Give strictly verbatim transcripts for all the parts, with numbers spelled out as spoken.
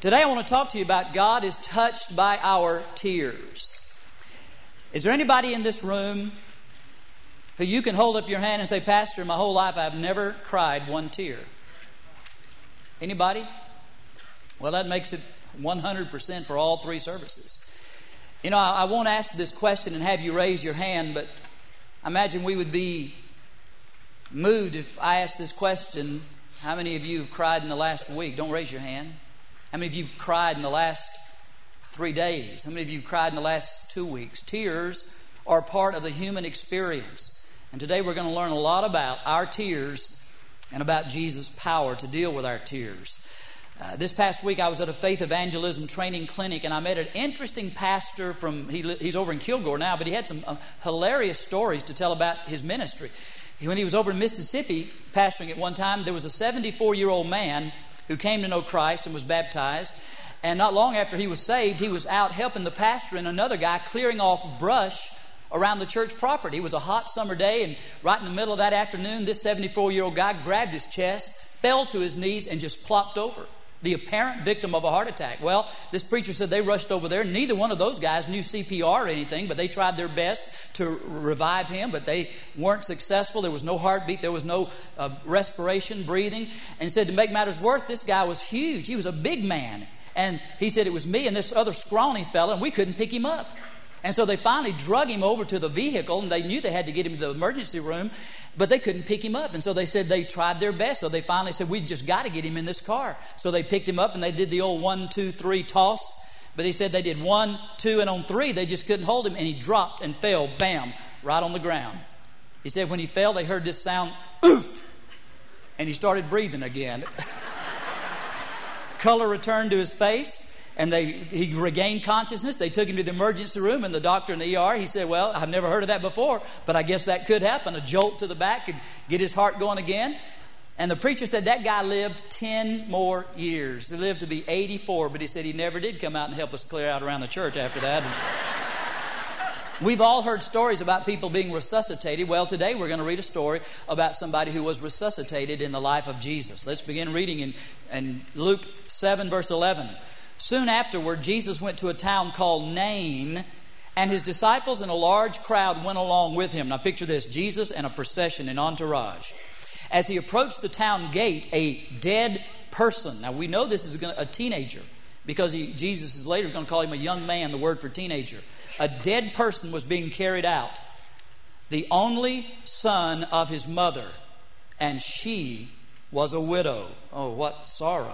Today I want to talk to you about God is touched by our tears. Is there anybody in this room who you can hold up your hand and say, Pastor, my whole life I've never cried one tear? Anybody? Well, that makes it one hundred percent for all three services. You know, I, I won't ask this question and have you raise your hand, but I imagine we would be moved if I asked this question. How many of you have cried in the last week? Don't raise your hand. How many of you have cried in the last three days? How many of you have cried in the last two weeks? Tears are part of the human experience. And today we're going to learn a lot about our tears and about Jesus' power to deal with our tears. Uh, this past week I was at a faith evangelism training clinic, and I met an interesting pastor from, he, he's over in Kilgore now, but he had some uh, hilarious stories to tell about his ministry. When he was over in Mississippi pastoring at one time, there was a seventy-four-year-old man who came to know Christ and was baptized. And not long after he was saved, he was out helping the pastor and another guy clearing off brush around the church property. It was a hot summer day, and right in the middle of that afternoon, this seventy-four-year-old guy grabbed his chest, fell to his knees, and just plopped over. The apparent victim of a heart attack. Well, this preacher said they rushed over there. Neither one of those guys knew C P R or anything, but they tried their best to revive him, but they weren't successful. There was no heartbeat. There was no uh, respiration, breathing. And he said, to make matters worse, this guy was huge. He was a big man. And he said, it was me and this other scrawny fella, and we couldn't pick him up. And so they finally drug him over to the vehicle, and they knew they had to get him to the emergency room, but they couldn't pick him up. And so they said they tried their best. So they finally said, we've just got to get him in this car. So they picked him up, and they did the old one, two, three toss. But he said they did one, two, and on three, they just couldn't hold him, and he dropped and fell, bam, right on the ground. He said when he fell, they heard this sound, oof, and he started breathing again. Color returned to his face. And they he regained consciousness. They took him to the emergency room, and the doctor in the E R, he said, well, I've never heard of that before, but I guess that could happen. A jolt to the back could get his heart going again. And the preacher said that guy lived ten more years. He lived to be eighty-four, but he said he never did come out and help us clear out around the church after that. We've all heard stories about people being resuscitated. Well, today we're going to read a story about somebody who was resuscitated in the life of Jesus. Let's begin reading in, in Luke seven, verse eleven. Soon afterward, Jesus went to a town called Nain, and his disciples and a large crowd went along with him. Now picture this, Jesus and a procession, an entourage. As he approached the town gate, a dead person. Now we know this is a teenager, because he, Jesus is later going to call him a young man, the word for teenager. A dead person was being carried out. The only son of his mother, and she was a widow. Oh, what sorrow.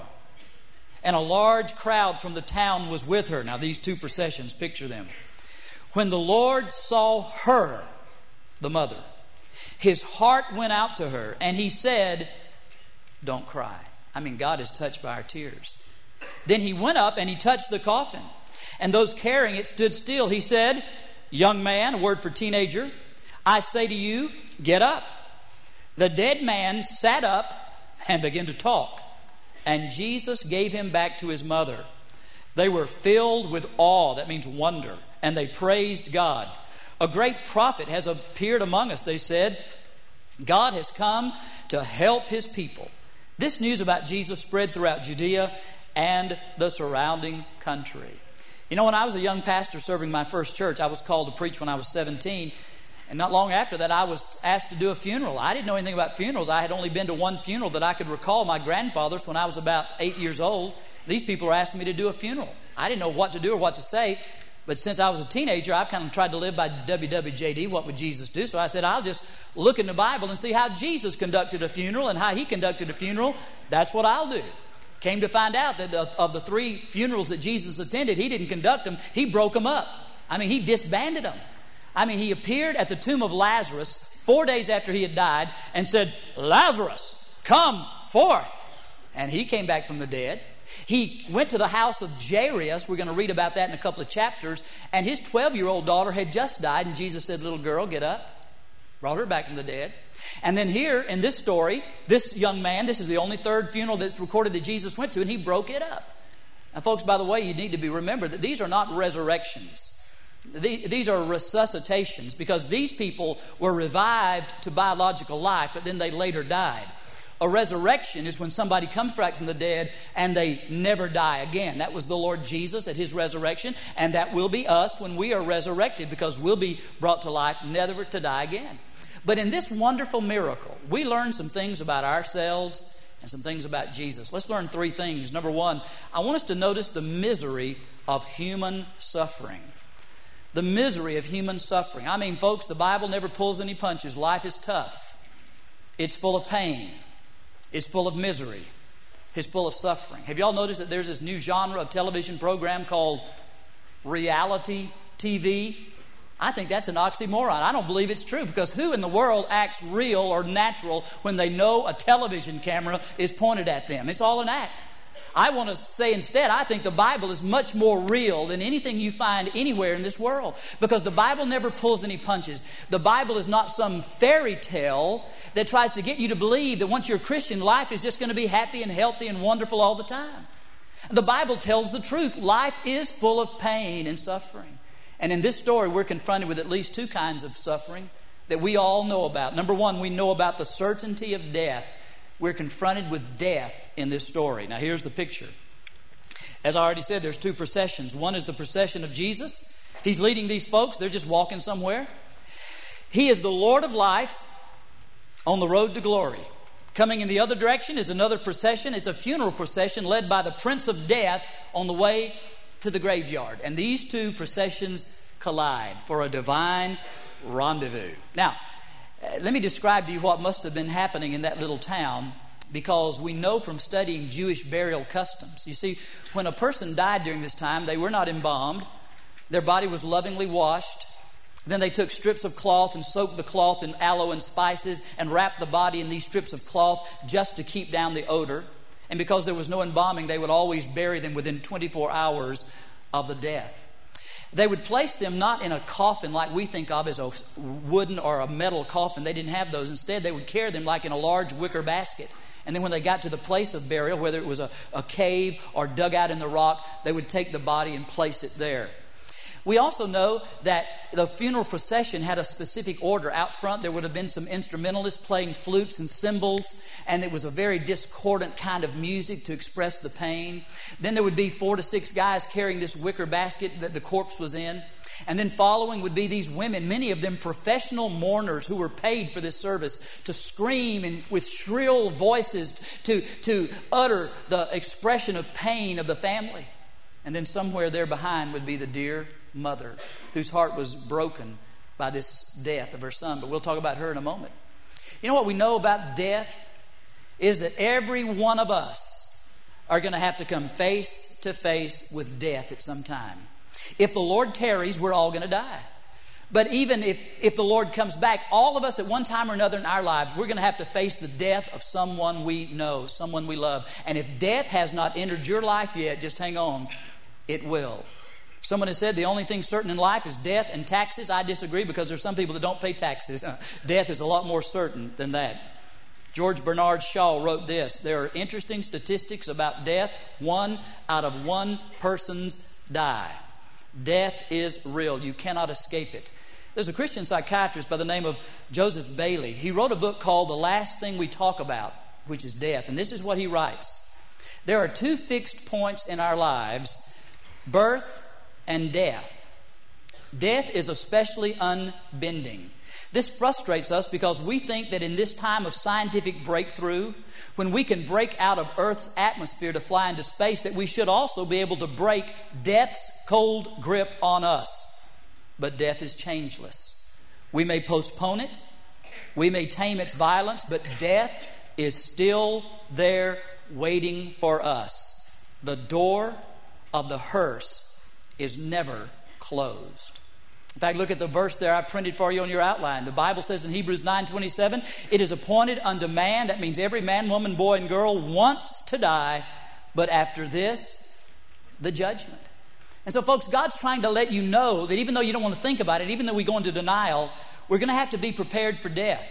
And a large crowd from the town was with her. Now these two processions, picture them. When the Lord saw her, the mother, his heart went out to her, and he said, don't cry. I mean, God is touched by our tears. Then he went up and he touched the coffin, and those carrying it stood still. He said, young man, a word for teenager, I say to you, get up. The dead man sat up and began to talk. And Jesus gave him back to his mother. They were filled with awe, that means wonder, and they praised God. A great prophet has appeared among us, they said. God has come to help his people. This news about Jesus spread throughout Judea and the surrounding country. You know, when I was a young pastor serving my first church, I was called to preach when I was seventeen. And not long after that, I was asked to do a funeral. I didn't know anything about funerals. I had only been to one funeral that I could recall, my grandfather's, when I was about eight years old. These people were asking me to do a funeral. I didn't know what to do or what to say. But since I was a teenager, I kind of tried to live by W W J D, what would Jesus do? So I said, I'll just look in the Bible and see how Jesus conducted a funeral and how he conducted a funeral. That's what I'll do. Came to find out that of the three funerals that Jesus attended, he didn't conduct them. He broke them up. I mean, he disbanded them. I mean, he appeared at the tomb of Lazarus four days after he had died and said, Lazarus, come forth. And he came back from the dead. He went to the house of Jairus. We're going to read about that in a couple of chapters. And his twelve-year-old daughter had just died. And Jesus said, little girl, get up. Brought her back from the dead. And then here in this story, this young man, this is the only third funeral that's recorded that Jesus went to, and he broke it up. Now, folks, by the way, you need to be remembered that these are not resurrections. These are resuscitations, because these people were revived to biological life, but then they later died. A resurrection is when somebody comes back from the dead and they never die again. That was the Lord Jesus at His resurrection, and that will be us when we are resurrected, because we'll be brought to life, never to die again. But in this wonderful miracle, we learn some things about ourselves and some things about Jesus. Let's learn three things. Number one, I want us to notice the misery of human suffering. The misery of human suffering. I mean, folks, the Bible never pulls any punches. Life is tough. It's full of pain. It's full of misery. It's full of suffering. Have y'all noticed that there's this new genre of television program called reality T V? I think that's an oxymoron. I don't believe it's true, because who in the world acts real or natural when they know a television camera is pointed at them? It's all an act. I want to say instead, I think the Bible is much more real than anything you find anywhere in this world, because the Bible never pulls any punches. The Bible is not some fairy tale that tries to get you to believe that once you're a Christian, life is just going to be happy and healthy and wonderful all the time. The Bible tells the truth. Life is full of pain and suffering. And in this story, we're confronted with at least two kinds of suffering that we all know about. Number one, we know about the certainty of death. We're confronted with death in this story. Now, here's the picture. As I already said, there's two processions. One is the procession of Jesus. He's leading these folks. They're just walking somewhere. He is the Lord of life on the road to glory. Coming in the other direction is another procession. It's a funeral procession led by the Prince of Death on the way to the graveyard. And these two processions collide for a divine rendezvous. Now, let me describe to you what must have been happening in that little town, because we know from studying Jewish burial customs. You see, when a person died during this time, they were not embalmed. Their body was lovingly washed. Then they took strips of cloth and soaked the cloth in aloe and spices and wrapped the body in these strips of cloth just to keep down the odor. And because there was no embalming, they would always bury them within twenty-four hours of the death. They would place them not in a coffin like we think of as a wooden or a metal coffin. They didn't have those. Instead, they would carry them like in a large wicker basket. And then when they got to the place of burial, whether it was a, a cave or dug out in the rock, they would take the body and place it there. We also know that the funeral procession had a specific order. Out front, there would have been some instrumentalists playing flutes and cymbals, and it was a very discordant kind of music to express the pain. Then there would be four to six guys carrying this wicker basket that the corpse was in. And then following would be these women, many of them professional mourners who were paid for this service, to scream and with shrill voices to, to utter the expression of pain of the family. And then somewhere there behind would be the dear mother whose heart was broken by this death of her son. But we'll talk about her in a moment. You know what we know about death is that every one of us are going to have to come face to face with death at some time. If the Lord tarries, we're all going to die. But even if, if the Lord comes back, all of us at one time or another in our lives, we're going to have to face the death of someone we know, someone we love. And if death has not entered your life yet, just hang on, it will. Someone has said the only thing certain in life is death and taxes. I disagree, because there's some people that don't pay taxes. Death is a lot more certain than that. George Bernard Shaw wrote this: there are interesting statistics about death. One out of one persons die. Death is real. You cannot escape it. There's a Christian psychiatrist by the name of Joseph Bailey. He wrote a book called The Last Thing We Talk About, which is death. And this is what he writes: there are two fixed points in our lives, birth and death. Death is especially unbending. This frustrates us because we think that in this time of scientific breakthrough, when we can break out of Earth's atmosphere to fly into space, that we should also be able to break death's cold grip on us. But death is changeless. We may postpone it, we may tame its violence, but death is still there waiting for us. The door of the hearse is never closed. In fact, look at the verse there I printed for you on your outline. The Bible says in Hebrews nine twenty-seven, it is appointed unto man, that means every man, woman, boy, and girl, wants to die, but after this, the judgment. And so, folks, God's trying to let you know that even though you don't want to think about it, even though we go into denial, we're going to have to be prepared for death.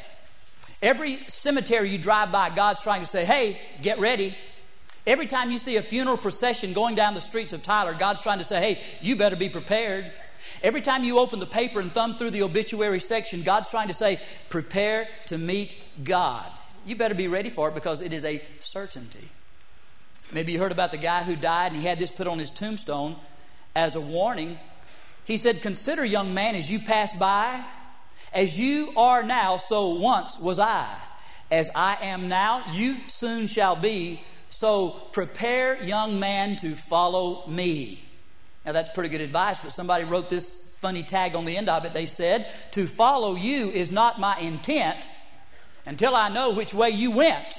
Every cemetery you drive by, God's trying to say, hey, get ready. Every time you see a funeral procession going down the streets of Tyler, God's trying to say, hey, you better be prepared. Every time you open the paper and thumb through the obituary section, God's trying to say, prepare to meet God. you better be ready for it because it is a certainty. Maybe you heard about the guy who died and he had this put on his tombstone as a warning. He said, "Consider, young man, as you pass by, as you are now, so once was I. As I am now, you soon shall be. So prepare, young man, to follow me." Now that's pretty good advice, but somebody wrote this funny tag on the end of it. They said, "To follow you is not my intent until I know which way you went."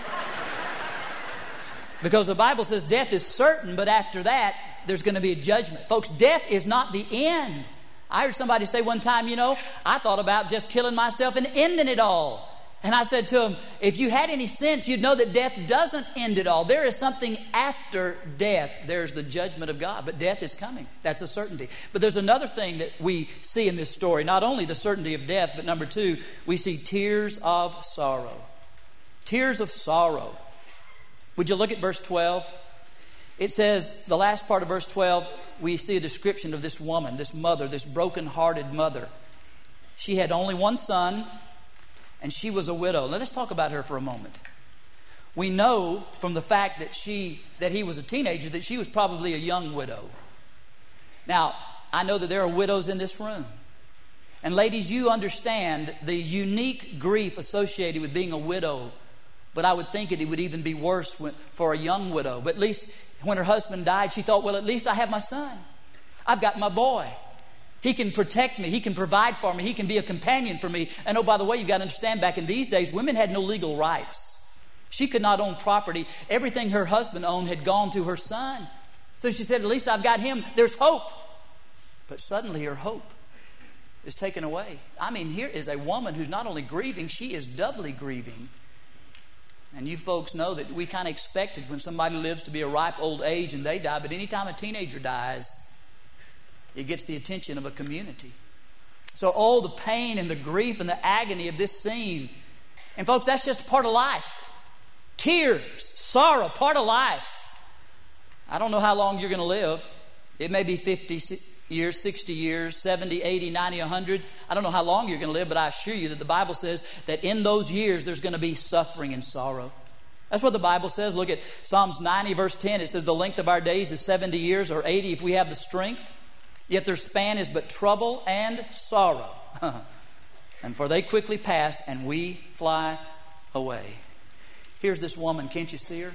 Because the Bible says death is certain, but after that, there's going to be a judgment. Folks, death is not the end. I heard somebody say one time, you know, I thought about just killing myself and ending it all. And I said to him, if you had any sense, you'd know that death doesn't end it all. There is something after death. There's the judgment of God, but death is coming. That's a certainty. But there's another thing that we see in this story. Not only the certainty of death, but number two, we see tears of sorrow. Tears of sorrow. Would you look at verse twelve? It says, the last part of verse twelve, we see a description of this woman, this mother, this broken-hearted mother. She had only one son, and she was a widow. Now let's talk about her for a moment. We know from the fact that she that he was a teenager that she was probably a young widow. Now, I know that there are widows in this room. And ladies, you understand the unique grief associated with being a widow. But I would think it would even be worse when, for a young widow. But at least when her husband died, she thought, well, at least I have my son. I've got my boy. He can protect me. He can provide for me. He can be a companion for me. And oh, by the way, you've got to understand, back in these days, women had no legal rights. She could not own property. Everything her husband owned had gone to her son. So she said, at least I've got him. There's hope. But suddenly her hope is taken away. I mean, here is a woman who's not only grieving, she is doubly grieving. And you folks know that we kind of expect it when somebody lives to be a ripe old age and they die. But anytime a teenager dies, it gets the attention of a community. So, oh, the pain and the grief and the agony of this scene. And folks, that's just part of life. Tears, sorrow, part of life. I don't know how long you're going to live. It may be fifty years, sixty years, seventy, eighty, ninety, one hundred. I don't know how long you're going to live, but I assure you that the Bible says that in those years there's going to be suffering and sorrow. That's what the Bible says. Look at Psalms ninety, verse ten. It says, the length of our days is seventy years, or eighty if we have the strength. Yet their span is but trouble and sorrow. And for they quickly pass, and we fly away. Here's this woman. Can't you see her?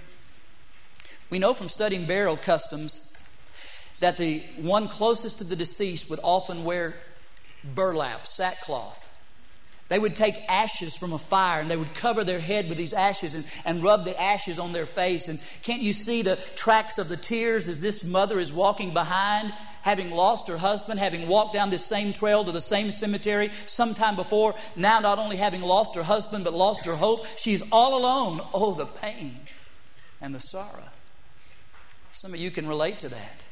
We know from studying burial customs that the one closest to the deceased would often wear burlap, sackcloth. They would take ashes from a fire and they would cover their head with these ashes and, and rub the ashes on their face. And can't you see the tracks of the tears as this mother is walking behind, having lost her husband, having walked down this same trail to the same cemetery sometime before, now not only having lost her husband but lost her hope. She's all alone. Oh, the pain and the sorrow. Some of you can relate to that.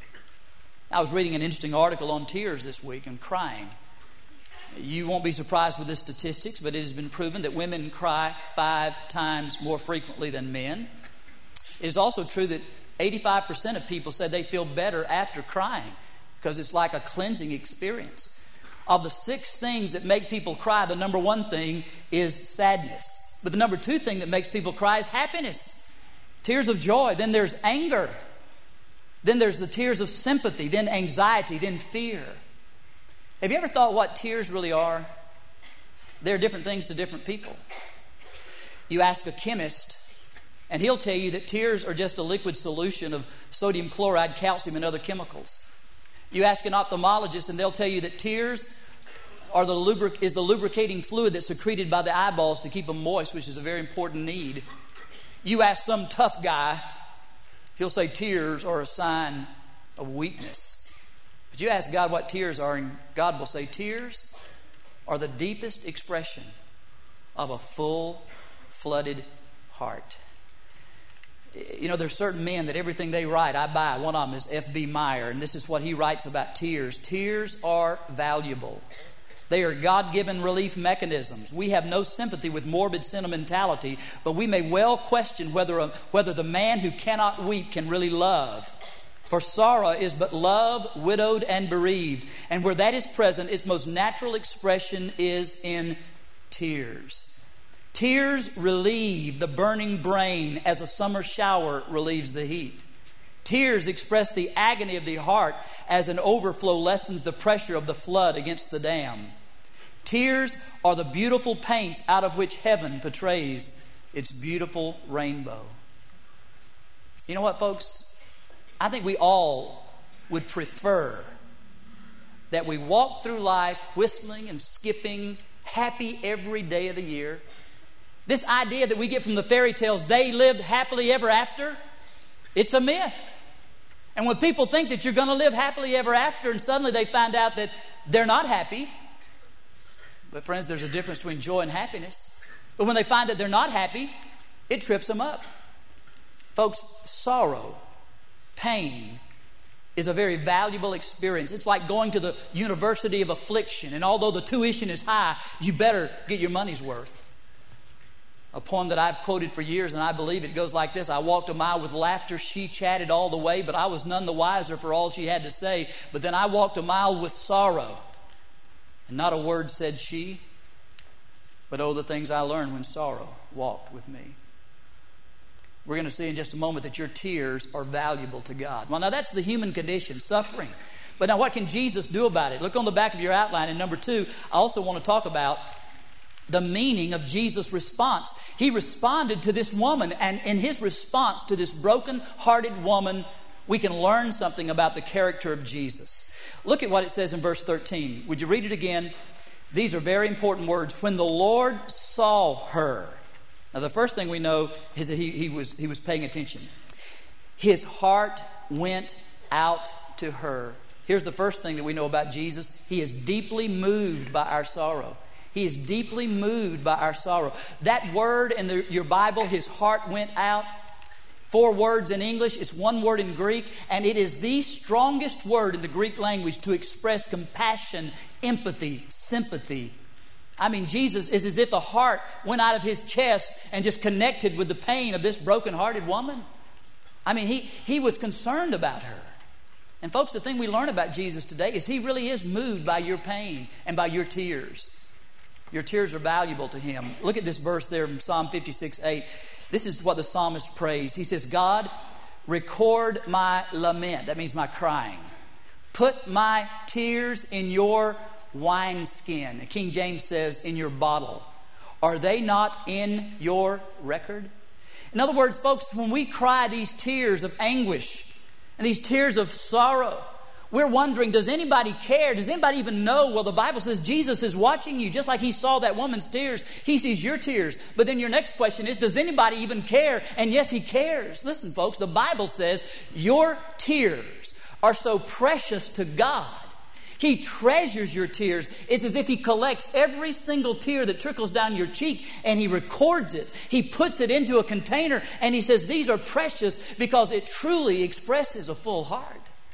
I was reading an interesting article on tears this week and crying. You won't be surprised with the statistics, but it has been proven that women cry five times more frequently than men. It is also true that eighty-five percent of people say they feel better after crying because it's like a cleansing experience. Of the six things that make people cry, the number one thing is sadness. But the number two thing that makes people cry is happiness. Tears of joy. Then there's anger. Then there's the tears of sympathy. Then anxiety. Then fear. Have you ever thought what tears really are? They're different things to different people. You ask a chemist, and he'll tell you that tears are just a liquid solution of sodium chloride, calcium, and other chemicals. You ask an ophthalmologist, and they'll tell you that tears are the lubric- is the lubricating fluid that's secreted by the eyeballs to keep them moist, which is a very important need. You ask some tough guy, he'll say tears are a sign of weakness. But you ask God what tears are, and God will say tears are the deepest expression of a full, flooded heart. You know, there's certain men that everything they write, I buy. One of them is F B Meyer, and this is what he writes about tears. Tears are valuable. They are God-given relief mechanisms. We have no sympathy with morbid sentimentality, but we may well question whether, a, whether the man who cannot weep can really love. For sorrow is but love, widowed and bereaved. And where that is present, its most natural expression is in tears. Tears relieve the burning brain as a summer shower relieves the heat. Tears express the agony of the heart as an overflow lessens the pressure of the flood against the dam. Tears are the beautiful paints out of which heaven portrays its beautiful rainbow. You know what, folks? I think we all would prefer that we walk through life whistling and skipping, happy every day of the year. This idea that we get from the fairy tales, they lived happily ever after, it's a myth. And when people think that you're going to live happily ever after and suddenly they find out that they're not happy. But friends, there's a difference between joy and happiness. But when they find that they're not happy, it trips them up. Folks, sorrow, pain is a very valuable experience. It's like going to the University of Affliction. And although the tuition is high, you better get your money's worth. A poem that I've quoted for years, and I believe it goes like this. I walked a mile with laughter. She chatted all the way, but I was none the wiser for all she had to say. But then I walked a mile with sorrow, and not a word said she. But oh, the things I learned when sorrow walked with me. We're going to see in just a moment that your tears are valuable to God. Well, now that's the human condition, suffering. But now what can Jesus do about it? Look on the back of your outline. And number two, I also want to talk about the meaning of Jesus' response. He responded to this woman, and in his response to this broken-hearted woman, we can learn something about the character of Jesus. Look at what it says in verse thirteen. Would you read it again? These are very important words. When the Lord saw her. Now, the first thing we know is that he, he was, he was paying attention. His heart went out to her. Here's the first thing that we know about Jesus. He is deeply moved by our sorrow. He is deeply moved by our sorrow. That word in the, your Bible, his heart went out. Four words in English. It's one word in Greek. And it is the strongest word in the Greek language to express compassion, empathy, sympathy. I mean, Jesus is as if the heart went out of his chest and just connected with the pain of this broken-hearted woman. I mean, he, he was concerned about her. And folks, the thing we learn about Jesus today is he really is moved by your pain and by your tears. Your tears are valuable to him. Look at this verse there in Psalm fifty-six eight. This is what the psalmist prays. He says, God, record my lament. That means my crying. Put my tears in your wineskin. King James says, in your bottle. Are they not in your record? In other words, folks, when we cry these tears of anguish and these tears of sorrow, we're wondering, does anybody care? Does anybody even know? Well, the Bible says Jesus is watching you. Just like he saw that woman's tears, he sees your tears. But then your next question is, does anybody even care? And yes, he cares. Listen, folks, the Bible says your tears are so precious to God. He treasures your tears. It's as if he collects every single tear that trickles down your cheek and he records it. He puts it into a container and he says, these are precious because it truly expresses a full heart.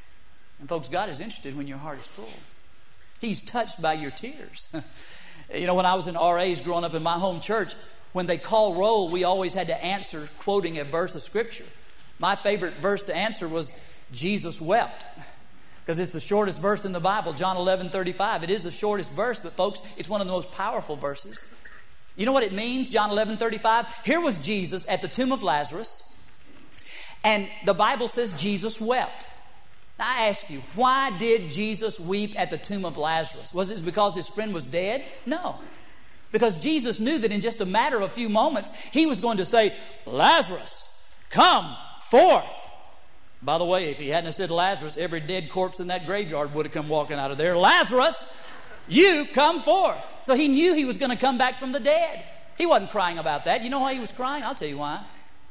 And folks, God is interested when your heart is full. He's touched by your tears. You know, when I was in R A's growing up in my home church, when they call roll, we always had to answer quoting a verse of Scripture. My favorite verse to answer was, Jesus wept. Because it's the shortest verse in the Bible, John eleven thirty-five. It is the shortest verse, but folks, it's one of the most powerful verses. You know what it means, John eleven thirty-five? Here was Jesus at the tomb of Lazarus, and the Bible says Jesus wept. Now I ask you, why did Jesus weep at the tomb of Lazarus? Was it because his friend was dead? No. Because Jesus knew that in just a matter of a few moments, he was going to say, Lazarus, come forth. By the way, if he hadn't said Lazarus, every dead corpse in that graveyard would have come walking out of there. Lazarus, you come forth. So he knew he was going to come back from the dead. He wasn't crying about that. You know why he was crying? I'll tell you why.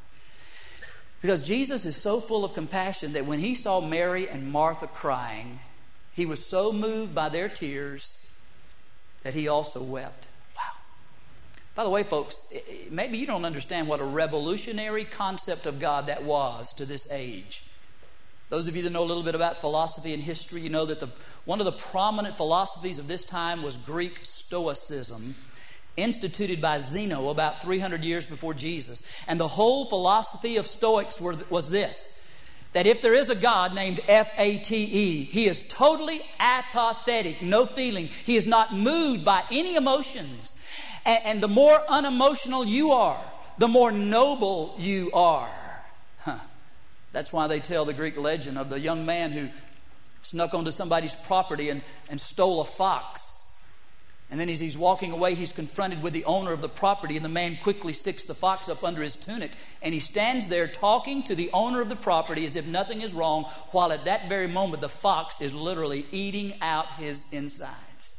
Because Jesus is so full of compassion that when he saw Mary and Martha crying, he was so moved by their tears that he also wept. Wow. By the way, folks, maybe you don't understand what a revolutionary concept of God that was to this age. Those of you that know a little bit about philosophy and history, you know that the, one of the prominent philosophies of this time was Greek Stoicism, instituted by Zeno about three hundred years before Jesus. And the whole philosophy of Stoics were, was this, that if there is a God named F A T E, he is totally apathetic, no feeling. He is not moved by any emotions. And, and the more unemotional you are, the more noble you are. Huh. That's why they tell the Greek legend of the young man who snuck onto somebody's property and, and stole a fox. And then as he's walking away, he's confronted with the owner of the property, and the man quickly sticks the fox up under his tunic, and he stands there talking to the owner of the property as if nothing is wrong, while at that very moment the fox is literally eating out his insides.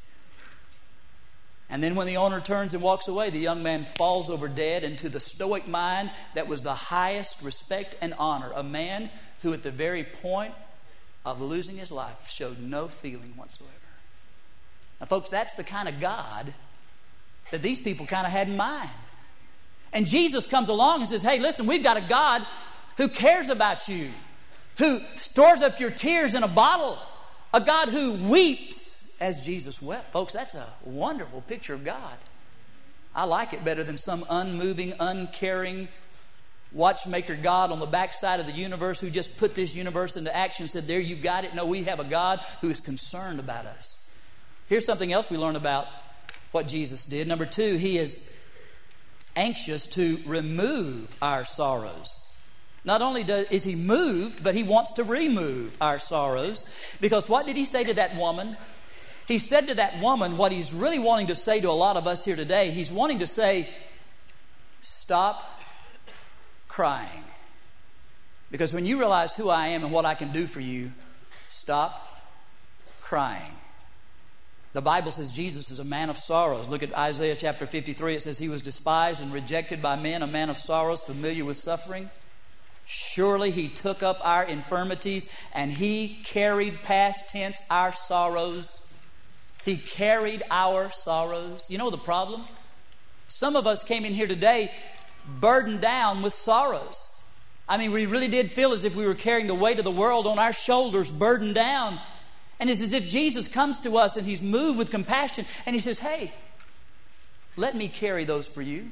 And then when the owner turns and walks away, the young man falls over dead into the stoic mind that was the highest respect and honor. A man who at the very point of losing his life showed no feeling whatsoever. Now, folks, that's the kind of God that these people kind of had in mind. And Jesus comes along and says, hey, listen, we've got a God who cares about you, who stores up your tears in a bottle, a God who weeps as Jesus wept. Folks, that's a wonderful picture of God. I like it better than some unmoving, uncaring watchmaker God on the backside of the universe who just put this universe into action and said, there, you've got it. No, we have a God who is concerned about us. Here's something else we learn about what Jesus did. Number two, he is anxious to remove our sorrows. Not only does, is he moved, but he wants to remove our sorrows. Because what did he say to that woman? He said to that woman what he's really wanting to say to a lot of us here today. He's wanting to say, stop crying. Because when you realize who I am and what I can do for you, stop crying. The Bible says Jesus is a man of sorrows. Look at Isaiah chapter fifty-three. It says he was despised and rejected by men, a man of sorrows, familiar with suffering. Surely he took up our infirmities and he carried, past tense, our sorrows. He carried our sorrows. You know the problem? Some of us came in here today burdened down with sorrows. I mean, we really did feel as if we were carrying the weight of the world on our shoulders, burdened down. And it's as if Jesus comes to us and he's moved with compassion and he says, hey, let me carry those for you.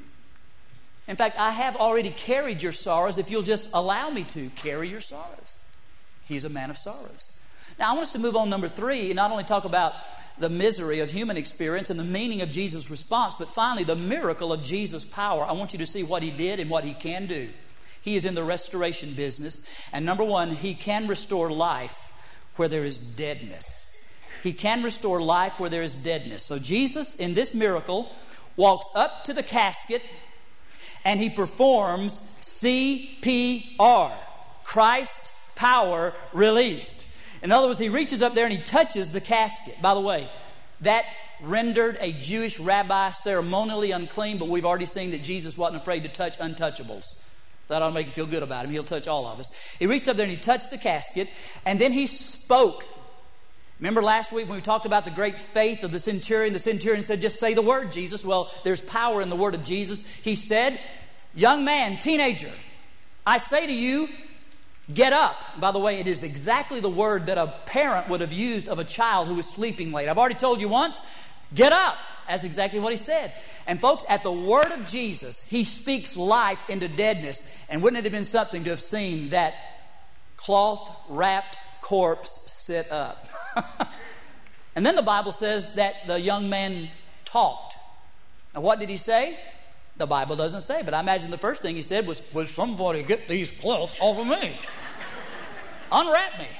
In fact, I have already carried your sorrows if you'll just allow me to carry your sorrows. He's a man of sorrows. Now, I want us to move on number three and not only talk about the misery of human experience and the meaning of Jesus' response, but finally the miracle of Jesus' power. I want you to see what he did and what he can do. He is in the restoration business. And number one, he can restore life where there is deadness. He can restore life where there is deadness. So Jesus, in this miracle, walks up to the casket and he performs C P R, Christ power released. In other words, he reaches up there and he touches the casket. By the way, that rendered a Jewish rabbi ceremonially unclean, but we've already seen that Jesus wasn't afraid to touch untouchables. That ought to make you feel good about him. He'll touch all of us. He reached up there and he touched the casket, and then he spoke. Remember last week when we talked about the great faith of the centurion? The centurion said, just say the word, Jesus. Well, there's power in the word of Jesus. He said, young man, teenager, I say to you, get up. By the way, it is exactly the word that a parent would have used of a child who was sleeping late. I've already told you once, get up. That's exactly what he said. And folks, at the word of Jesus, he speaks life into deadness. And wouldn't it have been something to have seen that cloth-wrapped corpse sit up? And then the Bible says that the young man talked. Now, what did he say? The Bible doesn't say, but I imagine the first thing he said was, will somebody get these cloths off of me? Unwrap me.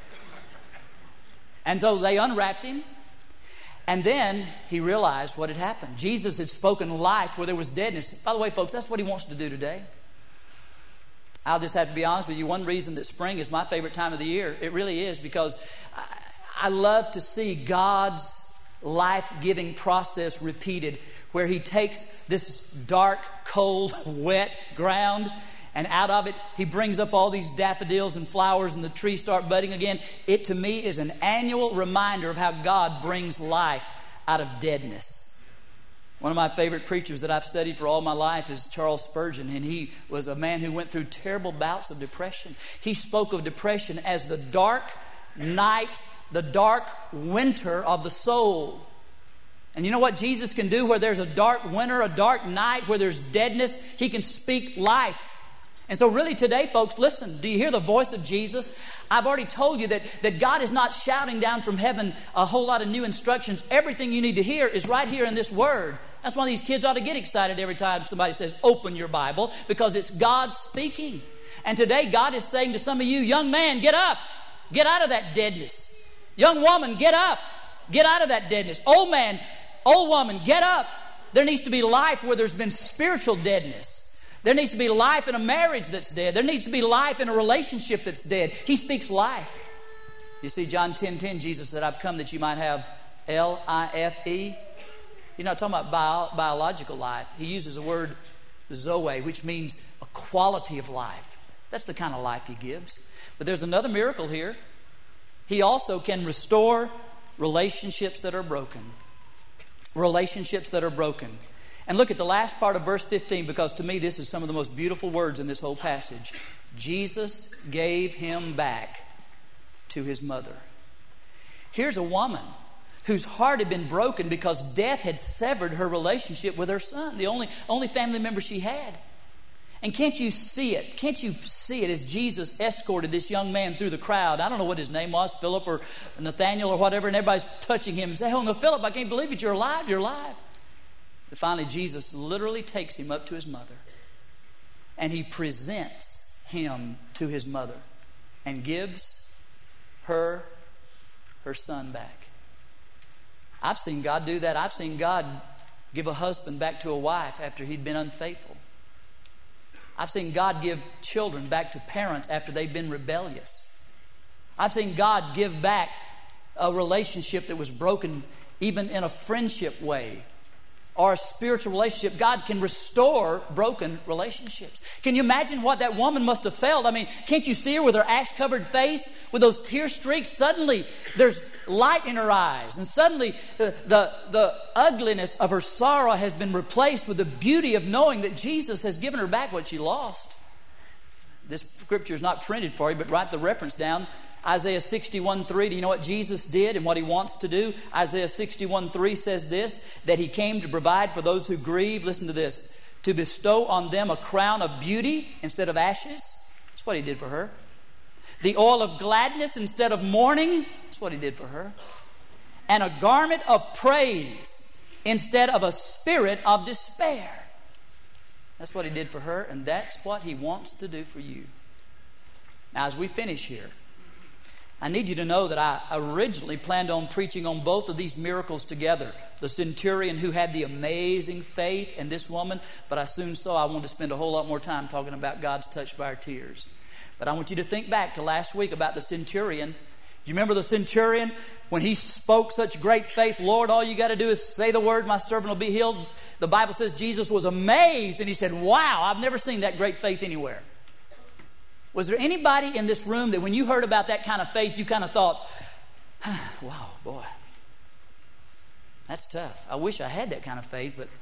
And so they unwrapped him. And then he realized what had happened. Jesus had spoken life where there was deadness. By the way, folks, that's what he wants to do today. I'll just have to be honest with you. One reason that spring is my favorite time of the year, it really is because I, I love to see God's life-giving process repeated, where he takes this dark, cold, wet ground, and out of it, he brings up all these daffodils and flowers, and the trees start budding again. It, to me, is an annual reminder of how God brings life out of deadness. One of my favorite preachers that I've studied for all my life is Charles Spurgeon, and he was a man who went through terrible bouts of depression. He spoke of depression as the dark night, the dark winter of the soul. And you know what Jesus can do where there's a dark winter, a dark night, where there's deadness? He can speak life. And so really today, folks, listen, do you hear the voice of Jesus? I've already told you that, that God is not shouting down from heaven a whole lot of new instructions. Everything you need to hear is right here in this word. That's why these kids ought to get excited every time somebody says, open your Bible, because it's God speaking. And today God is saying to some of you, young man, get up. Get out of that deadness. Young woman, get up. Get out of that deadness. Old man, old woman, get up. There needs to be life where there's been spiritual deadness. There needs to be life in a marriage that's dead. There needs to be life in a relationship that's dead. He speaks life. You see, John ten ten, Jesus said, I've come that you might have L I F E. He's not talking about bio, biological life. He uses the word zoe, which means a quality of life. That's the kind of life He gives. But there's another miracle here. He also can restore relationships that are broken. Relationships that are broken. And look at the last part of verse fifteen, because to me this is some of the most beautiful words in this whole passage. Jesus gave him back to his mother. Here's a woman whose heart had been broken because death had severed her relationship with her son, the only, only family member she had. And can't you see it? Can't you see it as Jesus escorted this young man through the crowd? I don't know what his name was, Philip or Nathaniel or whatever, and everybody's touching him and saying, oh no, Philip, I can't believe it, you're alive, you're alive. But finally Jesus literally takes him up to his mother, and he presents him to his mother and gives her her son back. I've seen God do that. I've seen God give a husband back to a wife after he'd been unfaithful. I've seen God give children back to parents after they've been rebellious. I've seen God give back a relationship that was broken, even in a friendship way or a spiritual relationship. God can restore broken relationships. Can you imagine what that woman must have felt? I mean, can't you see her with her ash-covered face, with those tear streaks? Suddenly, there's light in her eyes. And suddenly, the, the, the ugliness of her sorrow has been replaced with the beauty of knowing that Jesus has given her back what she lost. This scripture is not printed for you, but write the reference down. Isaiah sixty-one three, do you know what Jesus did and what He wants to do? Isaiah sixty-one three says this, that He came to provide for those who grieve, listen to this, to bestow on them a crown of beauty instead of ashes. That's what He did for her. The oil of gladness instead of mourning. That's what He did for her. And a garment of praise instead of a spirit of despair. That's what He did for her, and that's what He wants to do for you. Now, as we finish here, I need you to know that I originally planned on preaching on both of these miracles together. The centurion who had the amazing faith and this woman. But I soon saw I wanted to spend a whole lot more time talking about God's touch by our tears. But I want you to think back to last week about the centurion. Do you remember the centurion? When he spoke such great faith, Lord, all you got to do is say the word, my servant will be healed. The Bible says Jesus was amazed and he said, wow, I've never seen that great faith anywhere. Was there anybody in this room that when you heard about that kind of faith, you kind of thought, wow, boy, that's tough. I wish I had that kind of faith, but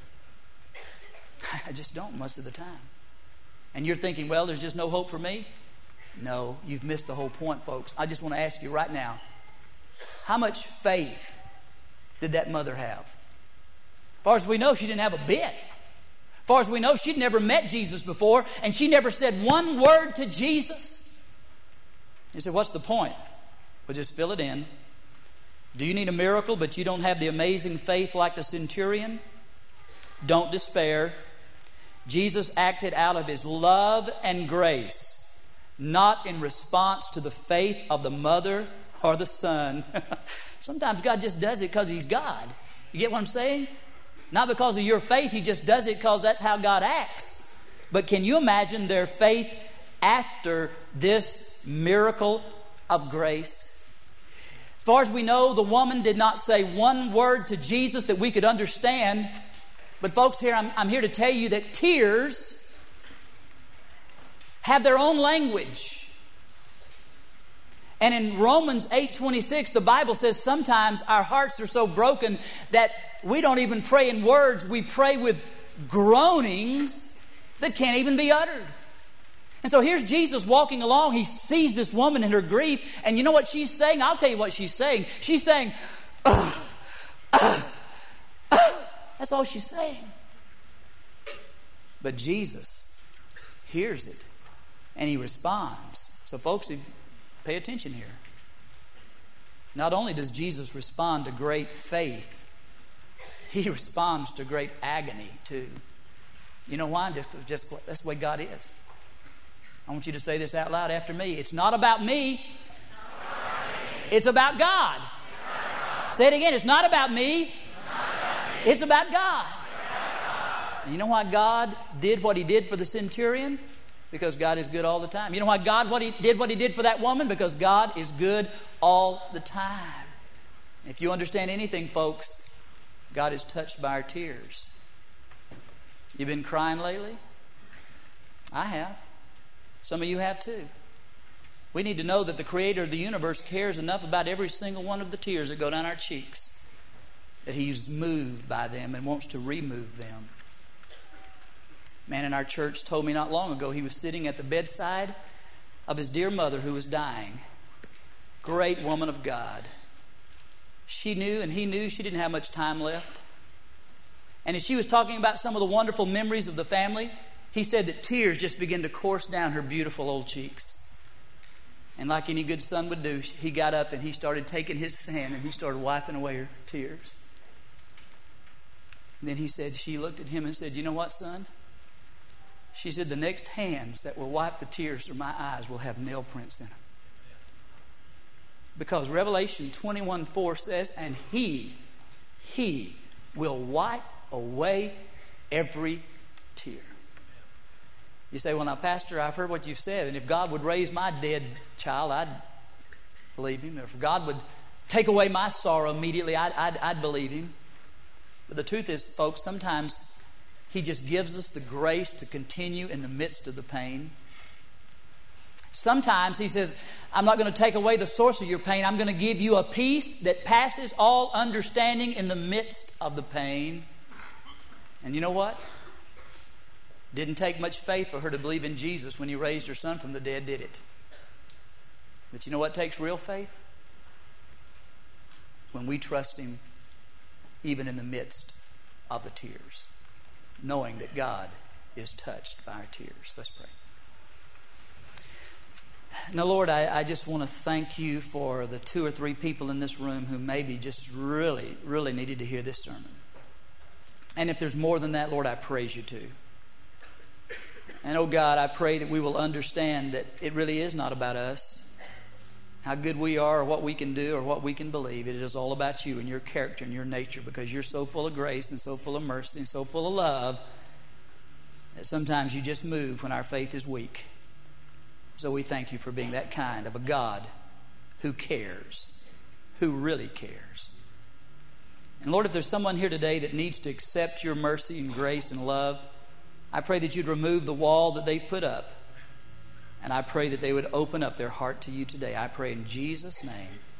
I just don't most of the time. And you're thinking, well, there's just no hope for me? No, you've missed the whole point, folks. I just want to ask you right now, how much faith did that mother have? As far as we know, she didn't have a bit. As far as we know, she'd never met Jesus before, and she never said one word to Jesus. You say, what's the point? Well, just fill it in. Do you need a miracle, but you don't have the amazing faith like the centurion? Don't despair. Jesus acted out of His love and grace, not in response to the faith of the mother or the son. Sometimes God just does it because He's God. You get what I'm saying? Not because of your faith, He just does it because that's how God acts. But can you imagine their faith after this miracle of grace? As far as we know, the woman did not say one word to Jesus that we could understand. But folks, here I'm, I'm here to tell you that tears have their own language. And in Romans eight twenty-six, the Bible says sometimes our hearts are so broken that we don't even pray in words. We pray with groanings that can't even be uttered. And so here's Jesus walking along. He sees this woman in her grief. And you know what she's saying? I'll tell you what she's saying. She's saying, ugh, ugh, ugh. That's all she's saying. But Jesus hears it and He responds. So folks, if pay attention here. Not only does Jesus respond to great faith, He responds to great agony too. You know why? Just, just that's the way God is. I want you to say this out loud after me. It's not about me. It's about God. Say it again. It's not about me. It's about God. And you know why God did what He did for the centurion? Because God is good all the time. You know why God what He did what He did for that woman? Because God is good all the time. If you understand anything, folks, God is touched by our tears. You've been crying lately? I have. Some of you have too. We need to know that the Creator of the universe cares enough about every single one of the tears that go down our cheeks that He's moved by them and wants to remove them. A man in our church told me not long ago he was sitting at the bedside of his dear mother who was dying. Great woman of God. She knew and he knew she didn't have much time left. And as she was talking about some of the wonderful memories of the family, he said that tears just began to course down her beautiful old cheeks. And like any good son would do, he got up and he started taking his hand and he started wiping away her tears. And then he said, she looked at him and said, "You know what, son?" She said, "The next hands that will wipe the tears from my eyes will have nail prints in them." Because Revelation twenty-one four says, "And He, He will wipe away every tear." You say, "Well, now, Pastor, I've heard what you've said, and if God would raise my dead child, I'd believe Him. If God would take away my sorrow immediately, I'd, I'd, I'd believe Him." But the truth is, folks, sometimes He just gives us the grace to continue in the midst of the pain. Sometimes He says, "I'm not going to take away the source of your pain. I'm going to give you a peace that passes all understanding in the midst of the pain." And you know what? Didn't take much faith for her to believe in Jesus when He raised her son from the dead, did it? But you know what takes real faith? When we trust Him even in the midst of the tears, knowing that God is touched by our tears. Let's pray. Now, Lord, I, I just want to thank You for the two or three people in this room who maybe just really, really needed to hear this sermon. And if there's more than that, Lord, I praise You too. And, oh God, I pray that we will understand that it really is not about us, how good we are or what we can do or what we can believe. It is all about You and Your character and Your nature, because You're so full of grace and so full of mercy and so full of love that sometimes You just move when our faith is weak. So we thank You for being that kind of a God who cares, who really cares. And Lord, if there's someone here today that needs to accept Your mercy and grace and love, I pray that You'd remove the wall that they've put up. And I pray that they would open up their heart to You today. I pray in Jesus' name.